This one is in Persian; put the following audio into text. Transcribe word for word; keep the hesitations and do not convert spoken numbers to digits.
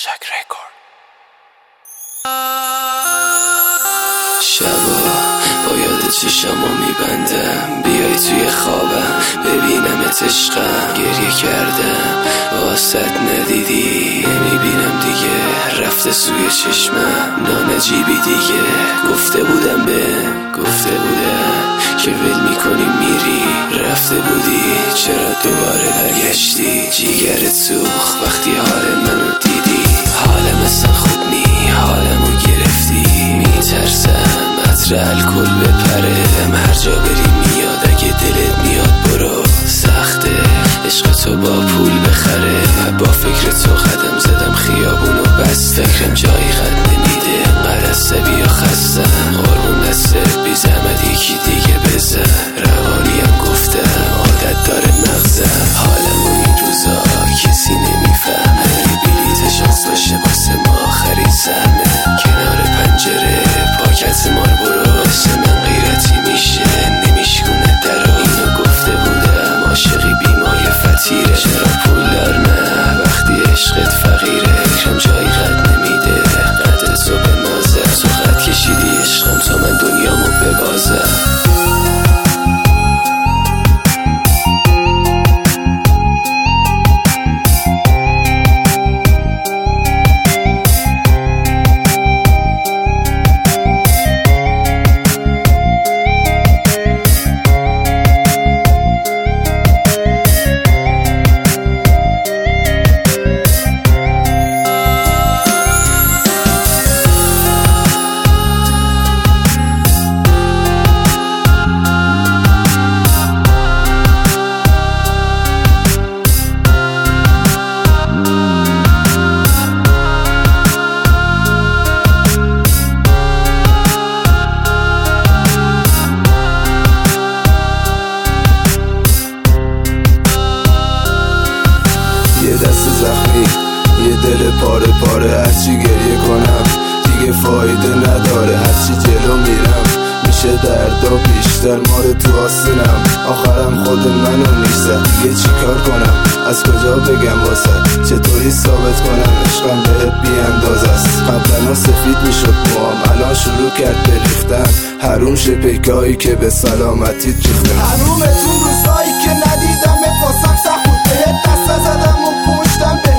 موشک رکورد. شبا با یاد چشمو میبندم، بیای توی خوابم ببینمت عشقم. گریه کردم واسط ندیدی، نمیبینم دیگه رفته سوی چشمم. نانجیبی دیگه گفته بودم به گفته بودم که ول میکنی میری. رفته بودی چرا دوباره برگشتی؟ جیگرت سوخت وقتی حال منو دیدی. حالم اصلا خوب نی، حالمو گرفتی. میترسم عطر الکل بپره، هر جا بری میاد. اگه دلت میاد برو، سخته عشق تو با پول بخره. با فکر تو قدم زدم خیابونو بس، فکرم جایی قد نمیده، انقدر عصبی و خستم. قربون دستت بی زحمت یکی دیگه بزن. روانیم گفتم عادت داره مغزم، حالمو این روزا کسی نمیفهمه. بلیت شانس باشه واسه ما آخرین سهمه. کنار پنجره پاکت مار برو، واسه من غیرتی میشه نمیشکونه درو. اینو گفته بودم عاشقی بیمای فتیره. چرا پول دار نه وقتی عشقت فقیره؟ فکرم جایی قد نمیده، قد تو به نازه. تو قد کشیدی عشقم تا من دنیامو ببازم. یه دست زخمی، یه دل پاره پاره. هرچی گریه کنم دیگه فایده نداره. هرچی جلو میرم میشه دردا بیشتر. ماره تو آستینم آخرم خود منو میشزد. دیگه چی کار کنم، از کجا بگم واسه؟ چطوری ثابت کنم عشقم بهت بی اندازه است؟ قبلا سفید میشد موام، الان شروع کرد بریختن. حروم شه پیکایی که به سلامتیت ریختم. حرومتون روزایی که ندیدمت واسم سخت بود. بهت دست نزدم و پشتم به